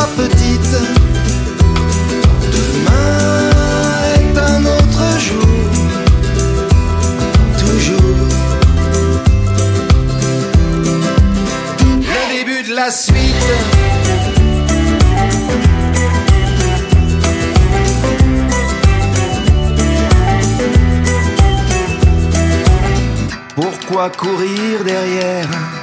ma petite. Demain est un autre jour, toujours. Le début de la suite. Pourquoi courir derrière